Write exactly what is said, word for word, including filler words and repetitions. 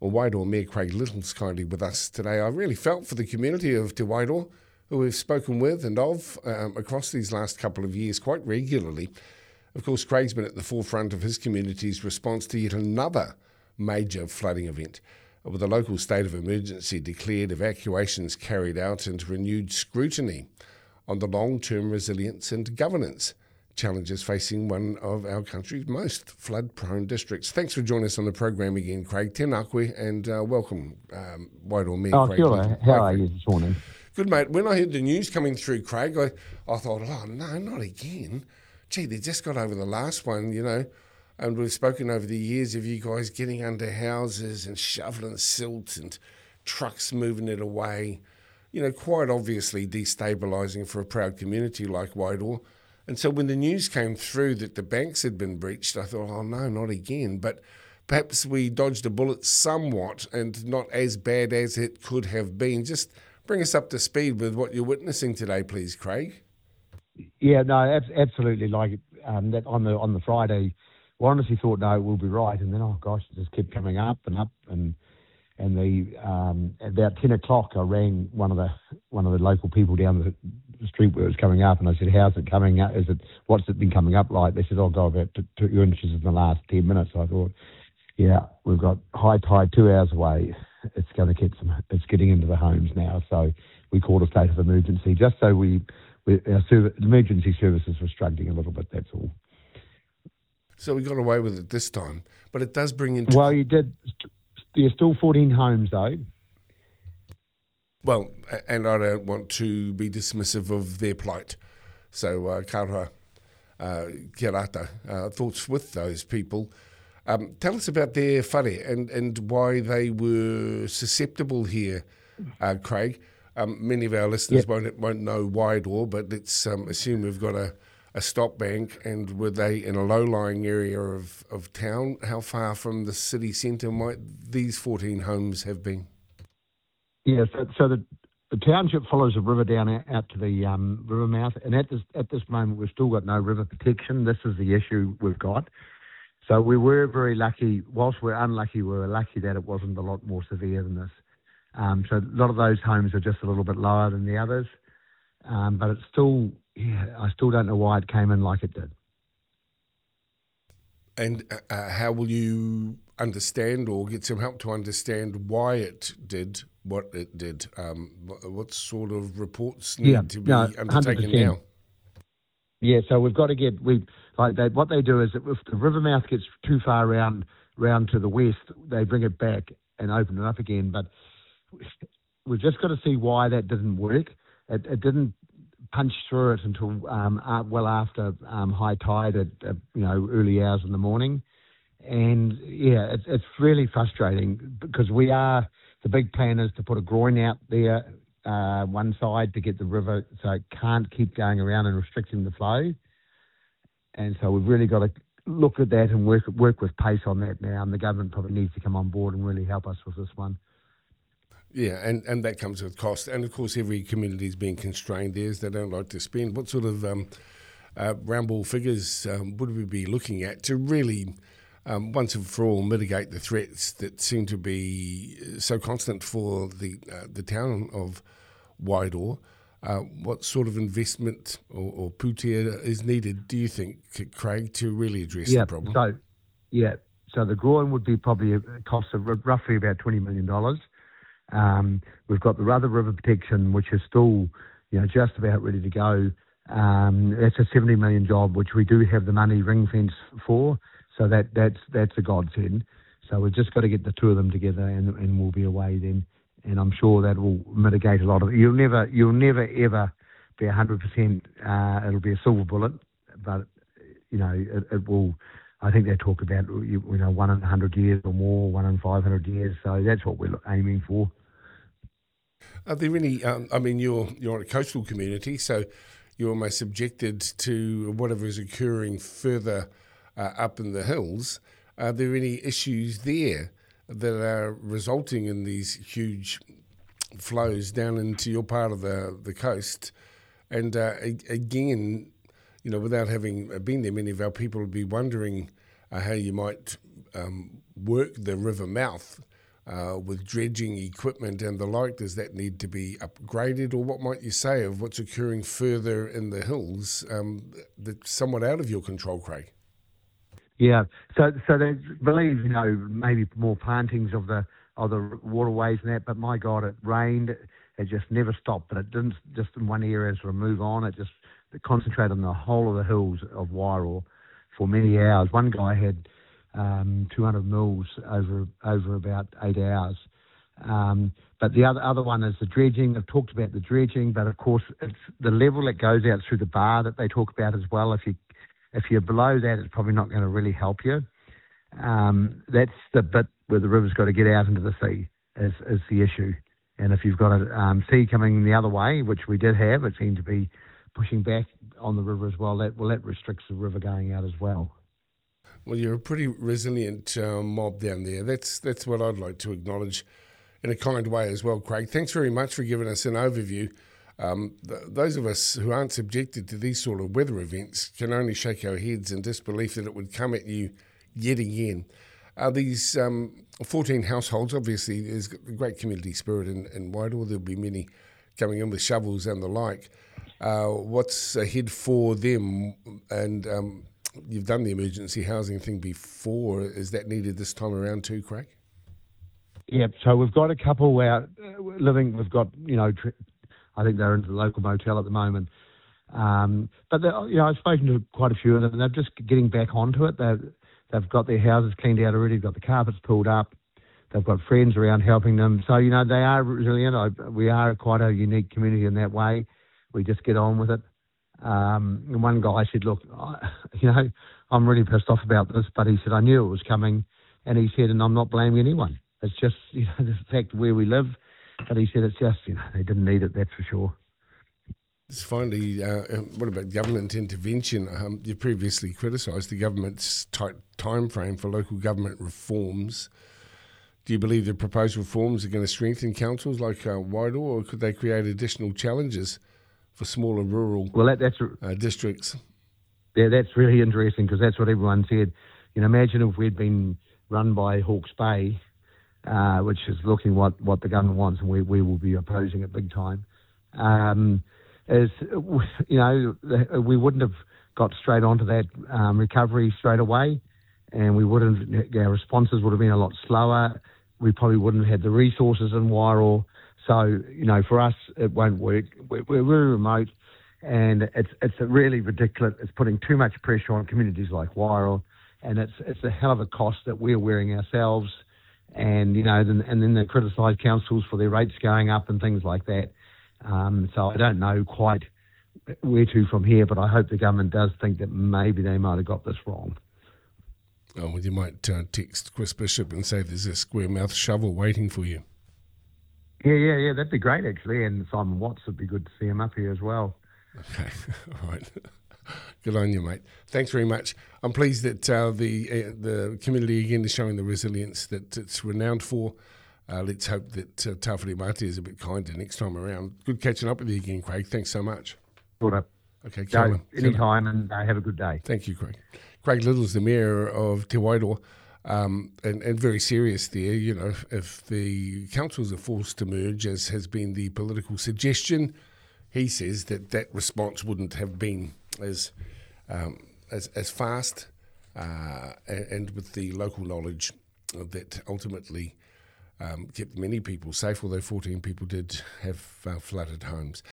Well, Waidoa Mayor Craig Little's kindly with us today. I really felt for the community of Te Waidoa, who we've spoken with and of um, across these last couple of years quite regularly. Of course, Craig's been at the forefront of his community's response to yet another major flooding event, with a local state of emergency declared, evacuations carried out, and renewed scrutiny on the long-term resilience and governance challenges facing one of our country's most flood-prone districts. Thanks for joining us on the program again, Craig. Tēnā koe, and uh, welcome, um, Waidoa Mayor oh, Craig. Kia ora. How are you this morning? Good, mate. When I heard the news coming through, Craig, I, I thought, oh, no, not again. Gee, they just got over the last one, you know, and we've spoken over the years of you guys getting under houses and shoveling silt and trucks moving it away, you know, quite obviously destabilising for a proud community like Waidoa. And so when the news came through that the banks had been breached, I thought, oh, no, not again. But perhaps we dodged a bullet somewhat and not as bad as it could have been. Just bring us up to speed with what you're witnessing today, please, Craig. Yeah, no, ab- absolutely. Like um, that on the on the Friday, I honestly thought, no, we'll be right. And then, oh, gosh, it just kept coming up and up. And and the um, about ten o'clock, I rang one of the one of the local people down the street where it was coming up, and I said, how's it coming up? Is it, what's it been coming up like? They said, oh, go about two, two inches in the last ten minutes. So I thought, yeah, we've got high tide two hours away. It's going to get some, it's getting into the homes now. So we called a state of emergency just so we, we our service, emergency services were struggling a little bit, that's all. So we got away with it this time, but it does bring into... Well, you did, there's still fourteen homes though. Well, and I don't want to be dismissive of their plight. So, uh, Kara, uh, kia rata, uh, thoughts with those people. Um, tell us about their whare and, and why they were susceptible here, uh, Craig. Um, many of our listeners yep. won't won't know Waidoa, but let's um, assume we've got a, a stop bank, and were they in a low-lying area of, of town? How far from the city centre might these fourteen homes have been? Yeah, so, so the, the township follows a river down out, out to the um, river mouth, and at this at this moment we've still got no river protection. This is the issue we've got. So we were very lucky. Whilst we're unlucky, we were lucky that it wasn't a lot more severe than this. Um, so a lot of those homes are just a little bit lower than the others, um, but it's still, yeah, I still don't know why it came in like it did. And uh, how will you understand or get some help to understand why it did what it did? Um, what sort of reports need yeah, to be no, undertaken one hundred percent now? Yeah, so we've got to get we like they, what they do is that if the river mouth gets too far round round to the west, they bring it back and open it up again. But we've just got to see why that didn't work. It, it didn't punch through it until um, uh, well after um, high tide at uh, you know early hours in the morning, and yeah, it's it's really frustrating because we are the big plan is to put a groin out there. Uh, one side to get the river so it can't keep going around and restricting the flow. And so we've really got to look at that and work work with pace on that now, and the government probably needs to come on board and really help us with this one. Yeah, and, and that comes with cost. And, of course, every community is being constrained there as they don't like to spend. What sort of um, uh, round ball figures um, would we be looking at to really, um, once and for all, mitigate the threats that seem to be so constant for the uh, the town of Waidoa? Uh, what sort of investment or, or putia is needed, do you think, Craig, to really address yeah, the problem? So, yeah, so the groin would be probably a cost of roughly about twenty million dollars. Um, we've got the other river protection, which is still, you know, just about ready to go. Um, that's a seventy million dollars job, which we do have the money ring fence for. So that that's that's a godsend. So we've just got to get the two of them together, and, and we'll be away then. And I'm sure that will mitigate a lot of it. You'll never, you'll never ever be one hundred percent. Uh, it'll be a silver bullet, but you know it, it will. I think they talk about you know one in a hundred years or more, one in five hundred years. So that's what we're aiming for. Are there any? Um, I mean, you're you're a coastal community, so you're almost subjected to whatever is occurring further uh, up in the hills. Are there any issues there that are resulting in these huge flows down into your part of the, the coast? And uh, again, you know, without having been there, many of our people would be wondering uh, how you might um, work the river mouth uh, with dredging equipment and the like? Does that need to be upgraded, or what might you say of what's occurring further in the hills um, that's somewhat out of your control, Craig? Yeah, so so they believe, you know, maybe more plantings of the of the waterways and that, but my God, it rained, it just never stopped, but it didn't just in one area sort of move on, it just it concentrated on the whole of the hills of Wairoa for many hours. One guy had um, two hundred mils over over about eight hours. Um, but the other other one is the dredging. I've talked about the dredging, but of course it's the level that goes out through the bar that they talk about as well. If you if you're below that, it's probably not going to really help you. Um, that's the bit where the river's got to get out into the sea is, is the issue. And if you've got a um, sea coming the other way, which we did have, it seemed to be pushing back on the river as well. That well, that restricts the river going out as well. Well, you're a pretty resilient uh, mob down there. That's that's what I'd like to acknowledge in a kind way as well, Craig. Thanks very much for giving us an overview. Um, th- those of us who aren't subjected to these sort of weather events can only shake our heads in disbelief that it would come at you yet again. Uh, these um, fourteen households, obviously, there's a great community spirit in, in Wairoa. There'll be many coming in with shovels and the like. Uh, what's ahead for them? And um, you've done the emergency housing thing before. Is that needed this time around too, Craig? Yeah, so we've got a couple out uh, living. We've got, you know, tr- I think they're into the local motel at the moment. Um, but, you know, I've spoken to quite a few of them, and they're just getting back onto it. They've, they've got their houses cleaned out already, got the carpets pulled up. They've got friends around helping them. So, you know, they are resilient. I, we are quite a unique community in that way. We just get on with it. Um, and one guy said, look, I, you know, I'm really pissed off about this, but he said, I knew it was coming. And he said, and I'm not blaming anyone. It's just, you know, the fact where we live. But he said it's just, you know, they didn't need it, that's for sure. Just finally, uh, what about government intervention? Um, you previously criticised the government's tight time frame for local government reforms. Do you believe the proposed reforms are going to strengthen councils like uh, Wairoa, or could they create additional challenges for smaller rural well, that, that's, uh, districts? Yeah, that's really interesting because that's what everyone said. You know, imagine if we'd been run by Hawke's Bay, uh, which is looking what, what the government wants, and we, we will be opposing it big time. Um, is, you know, we wouldn't have got straight onto that um, recovery straight away, and we wouldn't, our responses would have been a lot slower. We probably wouldn't have had the resources in Wairoa. So, you know, for us, it won't work. We're, we're very remote, and it's it's really ridiculous. It's putting too much pressure on communities like Wairoa, and it's it's a hell of a cost that we're wearing ourselves. And, you know, then, and then they criticise councils for their rates going up and things like that. Um, so I don't know quite where to from here, but I hope the government does think that maybe they might have got this wrong. Oh, well, you might uh, text Chris Bishop and say there's a square mouth shovel waiting for you. Yeah, yeah, yeah, that'd be great, actually. And Simon Watts, would be good to see him up here as well. Okay, all right. Good on you, mate. Thanks very much. I'm pleased that uh, the uh, the community again is showing the resilience that it's renowned for. Uh, let's hope that uh, Tawhiri Mate is a bit kinder next time around. Good catching up with you again, Craig. Thanks so much. Good up. Okay, Go anytime, and uh, have a good day. Thank you, Craig. Craig Little's the Mayor of Te Wairoa, um, and, and very serious there. You know, if, if the councils are forced to merge, as has been the political suggestion, he says that that response wouldn't have been as um, as, as fast uh, and, and with the local knowledge that ultimately um, kept many people safe, although fourteen people did have uh, flooded homes.